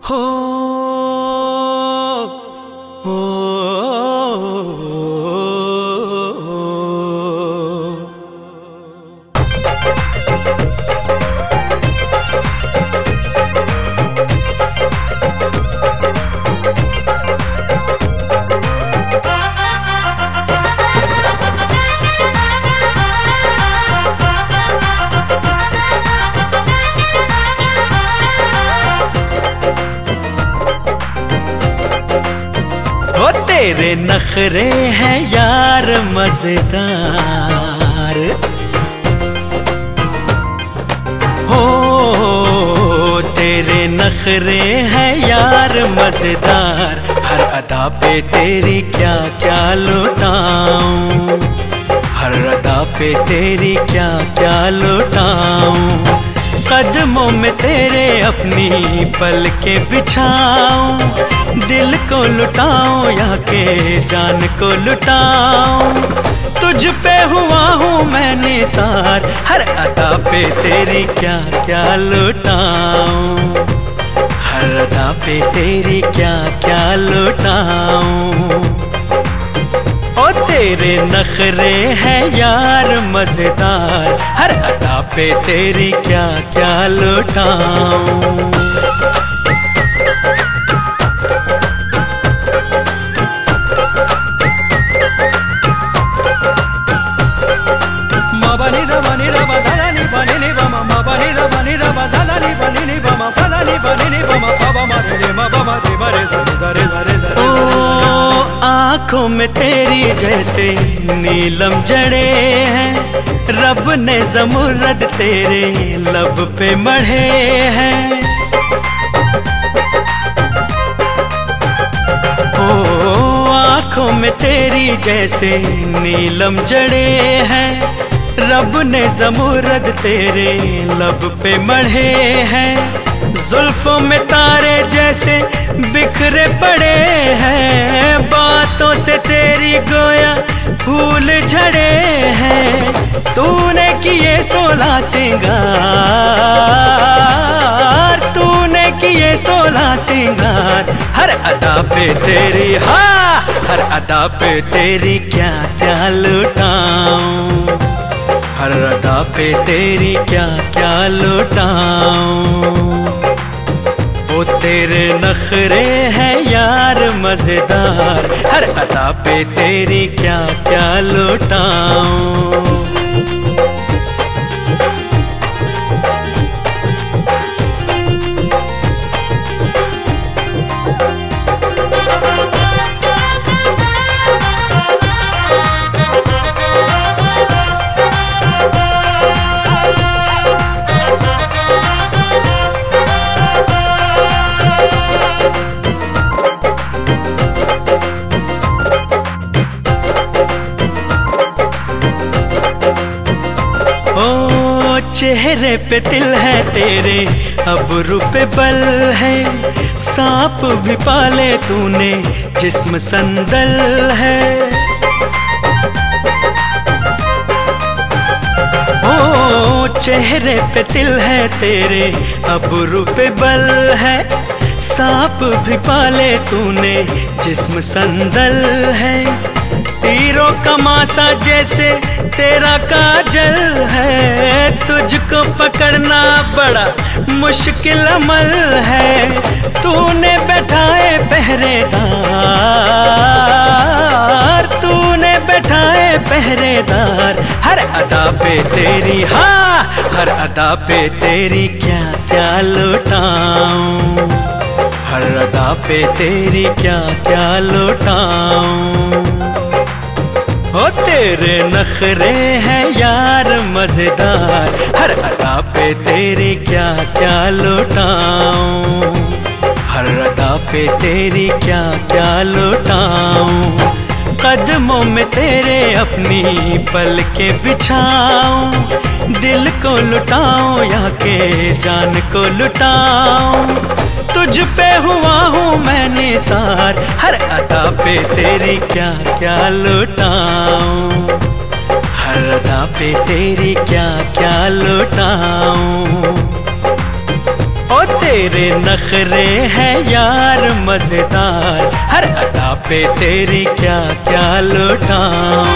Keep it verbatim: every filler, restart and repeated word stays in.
हो हो वो तेरे नखरे हैं यार मजेदार, हो तेरे नखरे हैं यार मजेदार। हर अदा पे तेरी क्या क्या लुटाऊं, हर अदा पे तेरी क्या क्या लुटाऊं। कदमों में तेरे अपनी पलके बिछाऊं, दिल को लुटाऊं या के जान को लुटाऊं। तुझ पे हुआ हूँ मैं निसार, हर अदा पे तेरी क्या क्या लुटाऊं, हर अदा पे तेरी क्या क्या लुटाऊं। ओ तेरे नखरे हैं यार मजेदार, हर अदा पे तेरी क्या क्या लुटाऊं। ओ आँखों में तेरी जैसे नीलम जड़े हैं, रब ने ज़मुर्रद तेरे लब पे मढ़े हैं। ओ आँखों में तेरी जैसे नीलम जड़े हैं, रब ने ज़मुर्रद तेरे लब पे मढ़े हैं। जुल्फों में तारे जैसे बिखरे पड़े हैं, बातों से तेरी गोया फूल झड़े हैं। तूने किए सोलह सिंगार, तूने किए सोलह सिंगार। हर अदा पे तेरी हाँ, हर अदा पे तेरी क्या क्या लुटाऊं, हर अदा पे तेरी क्या क्या लुटाऊं। ओ तेरे नखरे हैं यार मजेदार, हर अदा पे तेरी क्या क्या लुटाऊं। चेहरे पे तिल है तेरे, अबरू पे बल है, सांप भी पाले तूने जिस्म संदल है। ओ चेहरे पे तिल है तेरे, अबरू पे बल है, सांप भी पाले तूने जिस्म संदल है। तीरों का मासा जैसे तेरा काजल है, तुझको पकड़ना बड़ा मुश्किल अमल है। तूने बैठाए पहरेदार, तूने बैठाए पहरेदार। हर अदा पे तेरी हाँ, हर अदा पे तेरी क्या क्या लुटाऊं, हर अदा पे तेरी क्या क्या लुटाऊं। ओ तेरे नखरे हैं यार मजेदार, हर अदा पे तेरी क्या क्या लुटाऊं, हर अदा पे तेरी क्या क्या लुटाऊं। कदमों में तेरे अपनी पलके बिछाऊं, दिल को लुटाऊं या के जान को लुटाऊं। तुझ पे हुआ हूँ मैं निसार, हर अदा पे तेरी क्या क्या लुटाऊं, हर अदा पे तेरी क्या क्या लुटाऊं। ओ तेरे नखरे हैं यार मजेदार, हर अदा पे तेरी क्या क्या लुटाऊं।